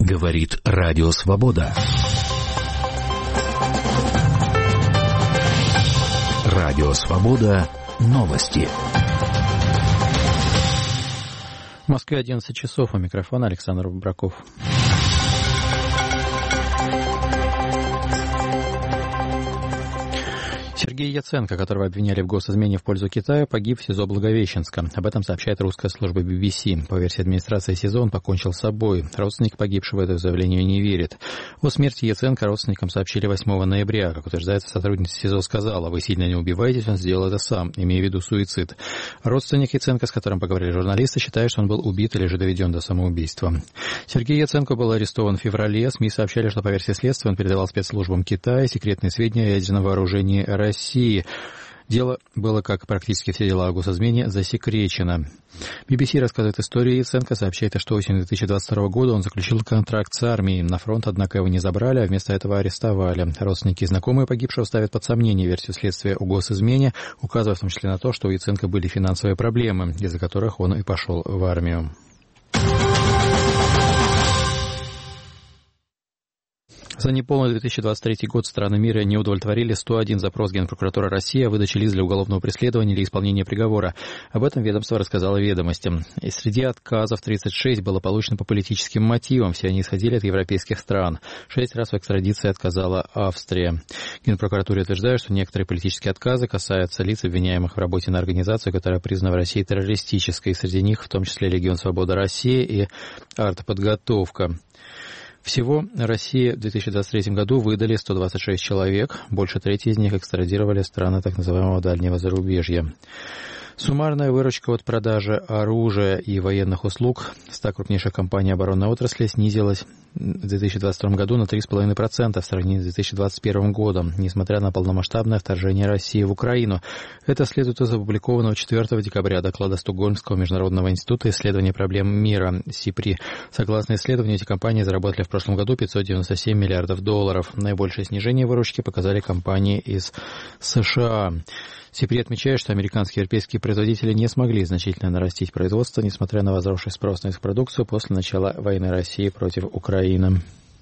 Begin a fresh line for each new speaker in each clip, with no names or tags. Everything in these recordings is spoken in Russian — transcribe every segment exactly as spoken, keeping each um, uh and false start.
Говорит Радио Свобода. Радио Свобода. Новости.
В Москве одиннадцать часов. У микрофона Александр Бабраков. Сергей Яценко, которого обвиняли в госизмене в пользу Китая, погиб в СИЗО Благовещенска. Об этом сообщает русская служба би би си. По версии администрации СИЗО, он покончил с собой. Родственник погибшего этому заявлению не верит. О смерти Яценко родственникам сообщили восьмого ноября. Как утверждается, сотрудница СИЗО сказала: «Вы сильно не убиваетесь, он сделал это сам», имея в виду суицид. Родственник Яценко, с которым поговорили журналисты, считает, что он был убит или же доведен до самоубийства. Сергей Яценко был арестован в феврале. СМИ сообщали, что по версии следствия он передавал спецслужбам Китая секретные сведения о ядерном вооружении России. Дело было, как практически все дела о госизмене, засекречено. би би си рассказывает историю Яценко, сообщает, что осенью две тысячи двадцать второго года он заключил контракт с армией. На фронт, однако, его не забрали, а вместо этого арестовали. Родственники и знакомые погибшего ставят под сомнение версию следствия о госизмене, указывая в том числе на то, что у Яценко были финансовые проблемы, из-за которых он и пошел в армию. За неполный две тысячи двадцать третий год страны мира не удовлетворили сто один запрос Генпрокуратуры России о выдаче лиц для уголовного преследования или исполнения приговора. Об этом ведомство рассказало «Ведомостям». И среди отказов тридцать шесть было получено по политическим мотивам. Все они исходили от европейских стран. Шесть раз в экстрадиции отказала Австрия. Генпрокуратура утверждает, что некоторые политические отказы касаются лиц, обвиняемых в работе на организацию, которая признана в России террористической. Среди них в том числе Легион Свободы России и артподготовка. Всего России в две тысячи двадцать третьем году выдали сто двадцать шесть человек. Больше трети из них экстрадировали в страны так называемого дальнего зарубежья. Суммарная выручка от продажи оружия и военных услуг ста крупнейших компаний оборонной отрасли снизилась в две тысячи двадцать втором году на три целых пять десятых процента в сравнении с две тысячи двадцать первым годом, несмотря на полномасштабное вторжение России в Украину. Это следует из опубликованного четвёртого декабря доклада Стокгольмского международного института исследования проблем мира СИПРИ. Согласно исследованию, эти компании заработали в прошлом году пятьсот девяносто семь миллиардов долларов. Наибольшее снижение выручки показали компании из США. СИПРИ отмечает, что американские и европейские производители не смогли значительно нарастить производство, несмотря на возросший спрос на их продукцию после начала войны России против Украины.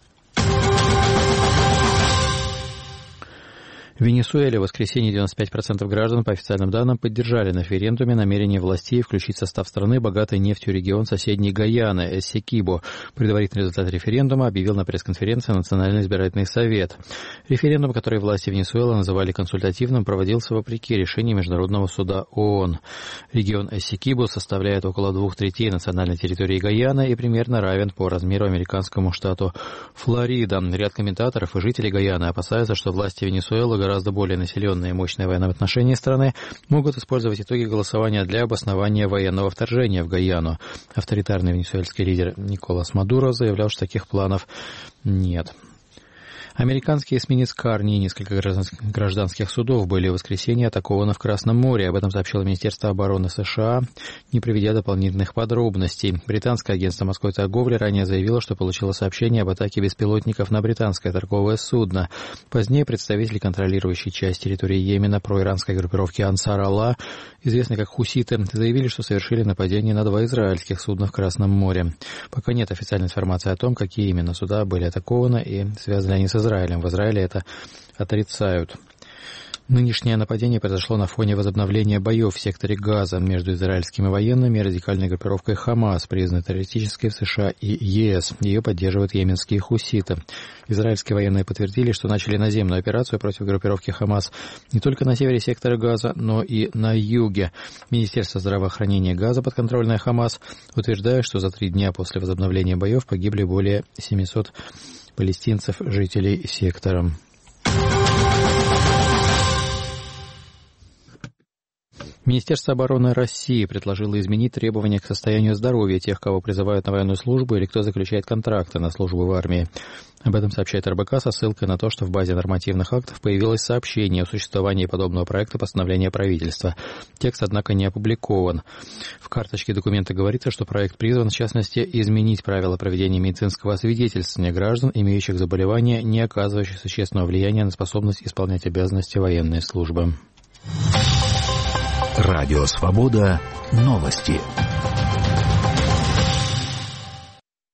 В Венесуэле в воскресенье девяносто пять процентов граждан, по официальным данным, поддержали на референдуме намерение властей включить в состав страны богатый нефтью регион соседней Гайаны, Эссекибо. Предварительный результат референдума объявил на пресс-конференции Национальный избирательный совет. Референдум, который власти Венесуэлы называли консультативным, проводился вопреки решению Международного суда ООН. Регион Эссекибо составляет около двух третей национальной территории Гайаны и примерно равен по размеру американскому штату Флорида. Ряд комментаторов и жителей Гайаны опасаются, что власти Венесуэлы, гораздо более населенные и мощные в военном отношении страны, могут использовать итоги голосования для обоснования военного вторжения в Гайану. Авторитарный венесуэльский лидер Николас Мадуро заявлял, что таких планов нет. Американский эсминец «Карни» и несколько гражданских судов были в воскресенье атакованы в Красном море. Об этом сообщило Министерство обороны США, не приведя дополнительных подробностей. Британское агентство морской торговли ранее заявило, что получило сообщение об атаке беспилотников на британское торговое судно. Позднее представители контролирующей часть территории Йемена проиранской группировки «Ансар Аллах», известной как хуситы, заявили, что совершили нападение на два израильских судна в Красном море. Пока нет официальной информации о том, какие именно суда были атакованы и связаны они с Израилем. В Израиле это отрицают. Нынешнее нападение произошло на фоне возобновления боев в секторе Газа между израильскими военными и радикальной группировкой «Хамас», признанной террористической в США и ЕС. Ее поддерживают йеменские хуситы. Израильские военные подтвердили, что начали наземную операцию против группировки «Хамас» не только на севере сектора Газа, но и на юге. Министерство здравоохранения Газа, подконтрольное «Хамас», утверждает, что за три дня после возобновления боев погибли более семисот палестинцев, жителей сектора. Министерство обороны России предложило изменить требования к состоянию здоровья тех, кого призывают на военную службу или кто заключает контракты на службу в армии. Об этом сообщает эр бэ ка со ссылкой на то, что в базе нормативных актов появилось сообщение о существовании подобного проекта постановления правительства. Текст, однако, не опубликован. В карточке документа говорится, что проект призван, в частности, изменить правила проведения медицинского освидетельствования граждан, имеющих заболевания, не оказывающие существенного влияния на способность исполнять обязанности военной службы.
Радио Свобода. Новости.